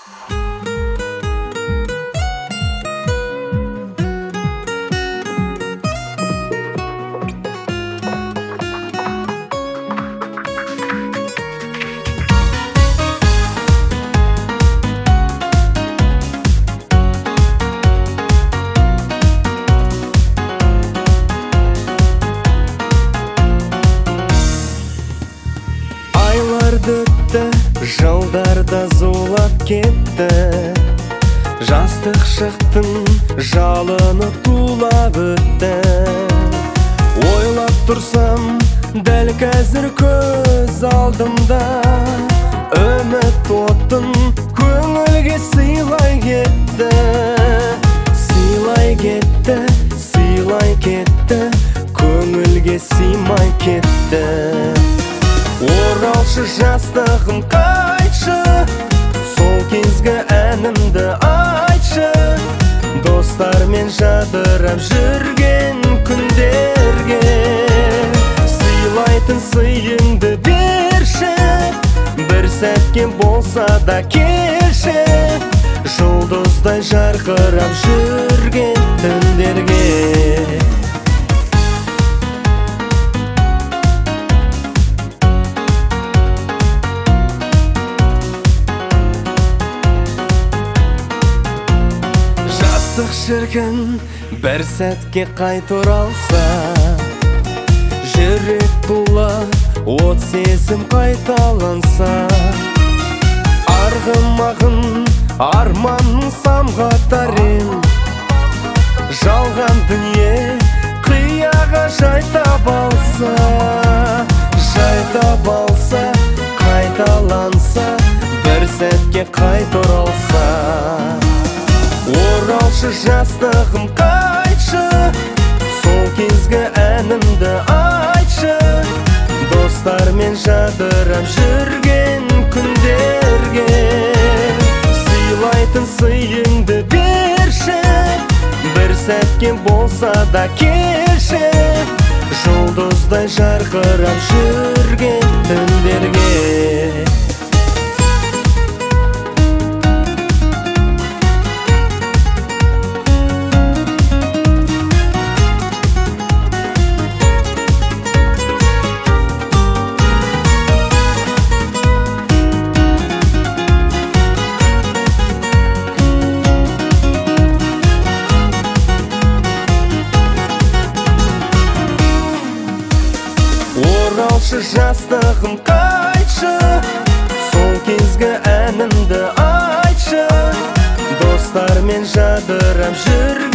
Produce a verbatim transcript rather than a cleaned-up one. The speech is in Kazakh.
Өтті, жылдарда зулап кетті, жастық шықтың жалыны тулап өтті. Ойлап тұрсам, дәл қазір көз алдымда, үміт отын көңілге сыйлай кетті. Сыйлай кетті, сыйлай кетті, көңілге сыймай кетті. Оралшы жастығым қайтшы, сол кезгі әнімді айтшы, достармен жадырап жүрген күндерге. Сыйлайтын сыйыңды берші, бір сәтке болса да келші, жұлдыздай жарқырап жүрген түндерге. Шіркін бір сәтке қайт оралса, жүрек тұла от сезім қайталанса, арғымағын арманның самғатар ем, жалған дүние қияға жайтап алса, жайтап алса, қайталанса, бір сәтке қайт оралса. Оралшы жастығым қайтшы, сол кезгі әнімді айтшы, достармен жадырап жүрген күндерге. Сыйлайтын сыйыңды берші, бір сәтке болса да келші, жұлдыздай жарқырап жүрген түндерге. Оралшы жастығым қайтшы, сол кезгі әнімді айтшы, достармен жадырап жүрген